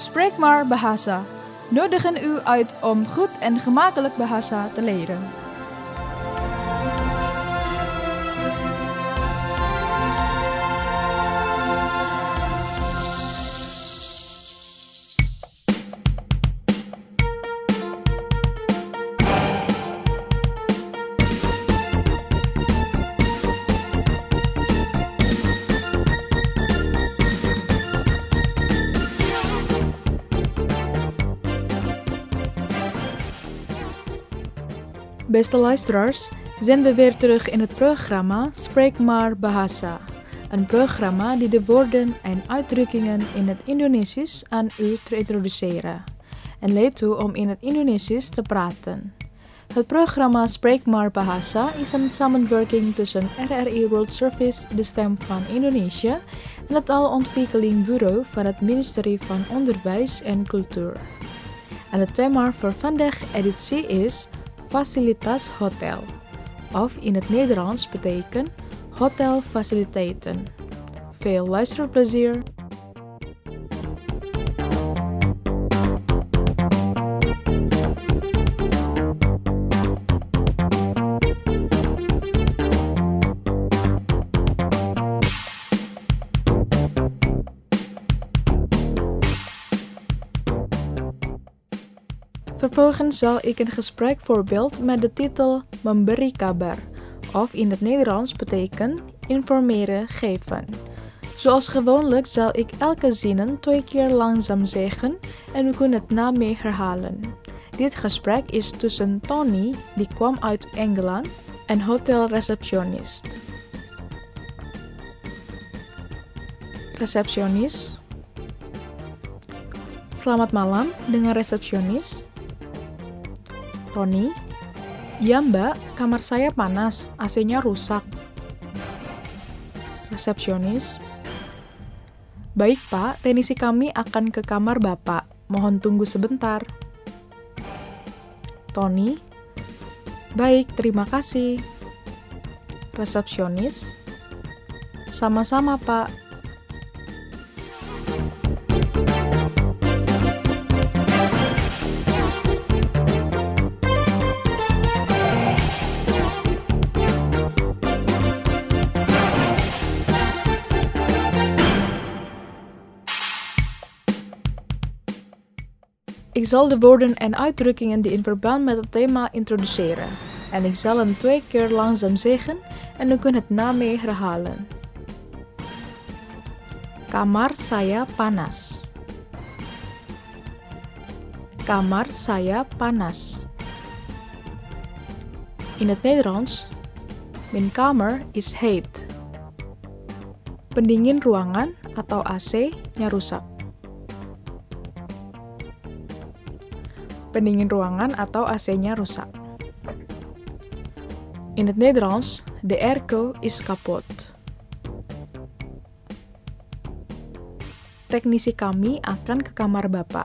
Spreek maar Bahasa nodigen u uit om goed en gemakkelijk bahasa te leren. Beste luisteraars, zijn we weer terug in het programma Spreek maar Bahasa. Een programma die de woorden en uitdrukkingen in het Indonesisch aan u te introduceren en leidt u om in het Indonesisch te praten. Het programma Spreek maar Bahasa is een samenwerking tussen RRI World Service, de Stem van Indonesië, en het Taalontwikkeling Bureau van het Ministerie van Onderwijs en Cultuur. En het thema voor vandaag editie is Fasilitas Hotel, of in het Nederlands betekent hotelfaciliteiten. Veel luisterplezier! Vervolgens zal ik een gesprekvoorbeeld met de titel Memberi kabar, of in het Nederlands betekent informeren, geven. Zoals gewoonlijk zal ik elke zinnen 2 keer langzaam zeggen en u kunt het na mij herhalen. Dit gesprek is tussen Tony, die kwam uit Engeland, en hotelreceptionist. Resepsionis. Selamat malam dengan resepsionis. Tony, iya mbak, kamar saya panas, AC-nya rusak. Resepsionis, baik pak, teknisi kami akan ke kamar bapak, mohon tunggu sebentar. Tony, baik, terima kasih. Resepsionis, sama-sama pak. Ik zal de woorden en uitdrukkingen die in verband met het thema introduceren. En ik zal hem 2 keer langzaam zeggen en u kunt het na mij herhalen. Kamar saya panas. Kamar saya panas. In het Nederlands, mijn kamer is heet. Pendingin ruangan atau AC-nya rusak. Pendingin ruangan atau AC-nya rusak. In het Nederlands, de airco is kapot. Teknisi kami akan ke kamar bapak.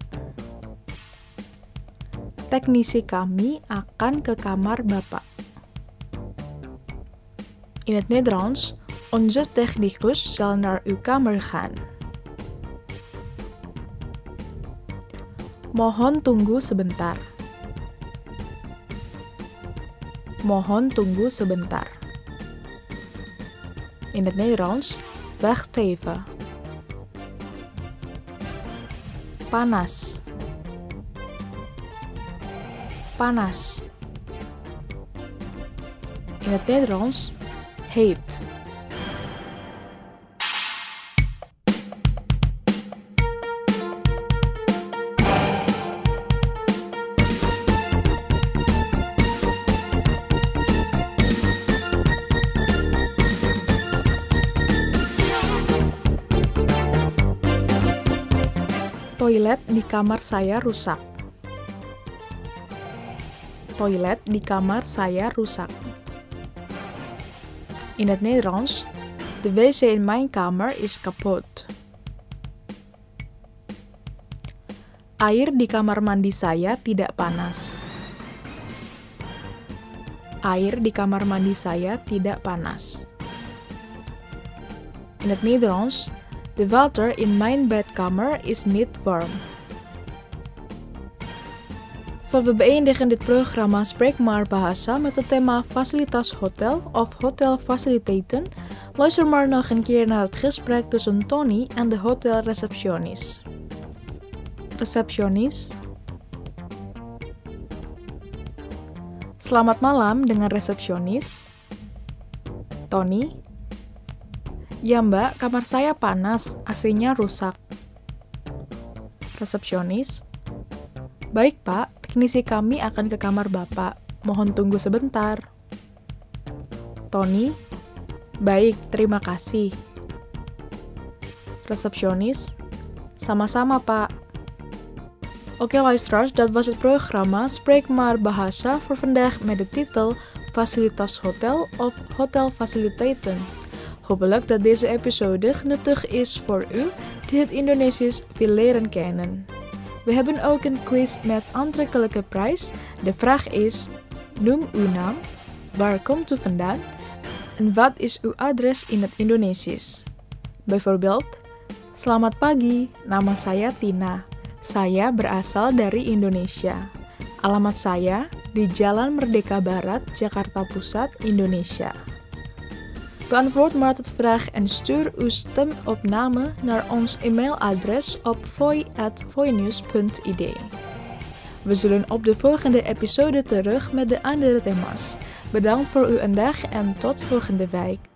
Teknisi kami akan ke kamar bapak. In het Nederlands, onze technicus zal naar uw kamer gaan. Mohon tunggu sebentar. Mohon tunggu sebentar. In het Nederlands, wacht even. Panas. Panas. In het Nederlands, heet. Toilet di kamar saya rusak. Toilet di kamar saya rusak. In het Nederlands, de wc in mijn kamer is kapot. Air di kamar mandi saya tidak panas. Air di kamar mandi saya tidak panas. In het Nederlands, De water in mijn badkamer is niet warm. We beëindigen dit programma Spreek maar Bahasa met het thema fasilitas hotel of hotelfaciliteiten. Luister maar nog een keer naar het gesprek tussen Tony en de hotelreceptionist. Resepsionis. Selamat malam dengan resepsionis. Tony. Ya mbak, kamar saya panas, AC-nya rusak. Resepsionis. Baik pak, teknisi kami akan ke kamar bapak. Mohon tunggu sebentar. Tony. Baik, terima kasih. Resepsionis. Sama-sama pak. Oké luisteraars, dat was het programma Spreek maar Bahasa voor vandaag met de titel Fasilitas Hotel of Hotelfaciliteiten. Hopelijk dat deze episode nuttig is voor u die het Indonesisch wil leren kennen. We hebben ook een quiz met aantrekkelijke prijs. De vraag is, noem uw naam, waar komt u vandaan en wat is uw adres in het Indonesisch? Bijvoorbeeld, selamat pagi, nama saya Tina. Saya berasal dari Indonesia. Alamat saya di Jalan Merdeka Barat, Jakarta Pusat, Indonesia. Beantwoord maar de vraag en stuur uw stemopname naar ons e-mailadres op voi@voinews.id. We zullen op de volgende episode terug met de andere thema's. Bedankt voor uw aandacht en tot volgende week.